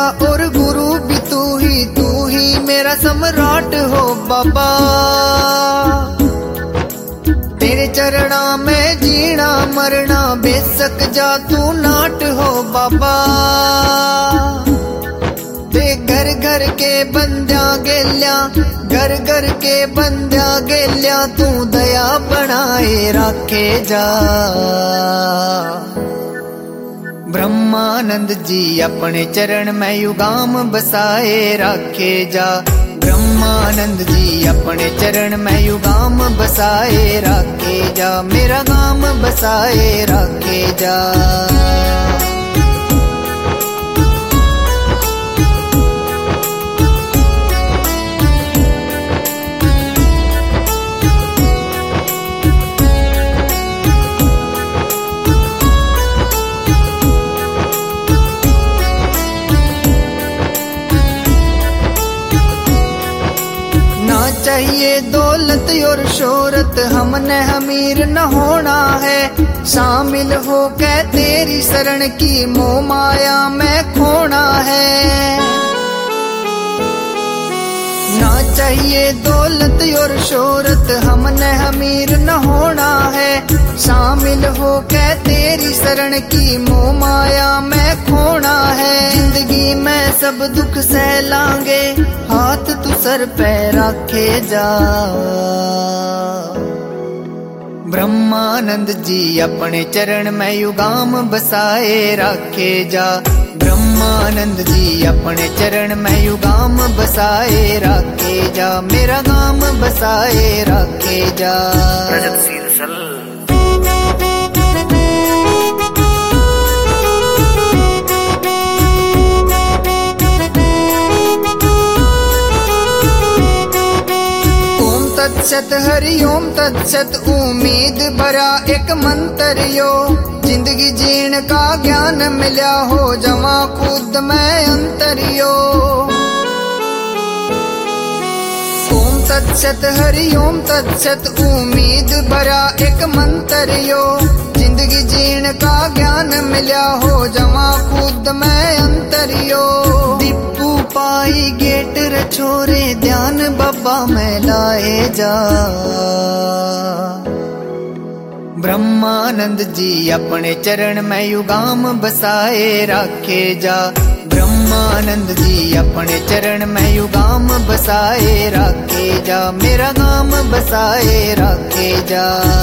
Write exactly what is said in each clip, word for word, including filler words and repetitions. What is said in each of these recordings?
और गुरु भी तू ही, तू ही मेरा सम्राट हो बाबा। तेरे चरणा में जीना मरना, बेशक जा तू नाट हो बाबा। ते घर घर के बंद्या गेल्या, घर घर के बंद्या गेल्या, तू दया बनाए रखे जा। ब्रह्मानंद जी अपने चरण में युगाम बसाए रखे जा। ब्रह्मानंद जी अपने चरण में युगाम बसाए रखे जा, मेरा गाम बसाए रखे जा। चाहिए दौलत और शोहरत, हमने अमीर न होना है। शामिल हो के तेरी शरण की मोह माया में खोना है। ना चाहिए दौलत और शोहरत, हमने अमीर न होना है। शामिल हो के तेरी शरण की मोह माया में खोना है। जिंदगी में सब दुख सहलांगे, हाथ तू सर पे रखे जा। ब्रह्मानंद जी अपने चरण में युगाम बसाए रखे जा। ब्रह्मानंद जी अपने चरण में युगाम बसाए रखे जा, मेरा गाम बसाए रखे जा। तत्सत हरिओम तत्सत, उम्मीद भरा एक मंत्र यो। जिंदगी जीण का ज्ञान मिला हो, जमा खुद में अंतरियो। ओम तत्सत हरिओम तत्सत, उम्मीद भरा एक मंत्र यो। जिंदगी जीण का ज्ञान मिला हो, जमा खुद में अंतरियो। दीपू पाई गेट रे छोरे, ध्यान बाबा में लाए जा। ब्रह्मानंद जी अपने चरण में युगाम बसाए रखे जा। ब्रह्मानंद जी अपने चरण में युगाम बसाए रखे जा, मेरा गाम बसाए रखे जा।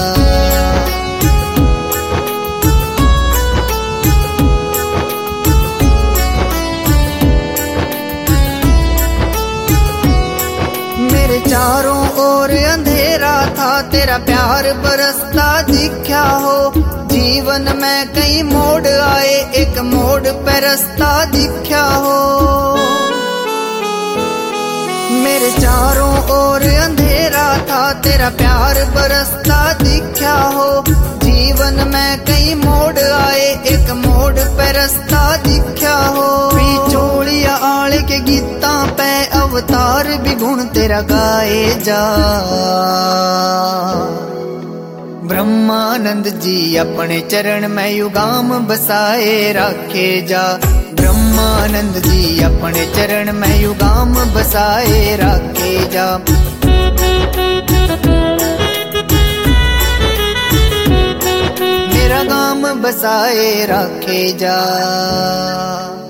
चारों ओर अंधेरा था, तेरा प्यार बरसता दिखा हो। जीवन में कई मोड़ आए, एक मोड़ पे रास्ता दिखा हो। मेरे चारों ओर अंधेरा था, तेरा प्यार बरसता दिखा हो। जीवन में कई मोड़ आए, एक मोड़ पे रास्ता दिखा हो। बिछोड़िया आले के गीता पे अवतार भी गुण तेरा गाए जा। ब्रह्मानंद जी अपने चरण में युगाम बसाए रखे जा। ब्रह्मानंद जी अपने चरण में युगाम बसाए रखे जा। मेरा गाम बसाए रखे जा।